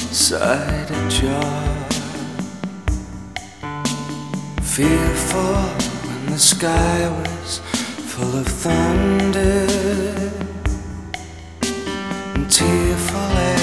sighed ajar, fearful when the sky was full of thunder, and tearful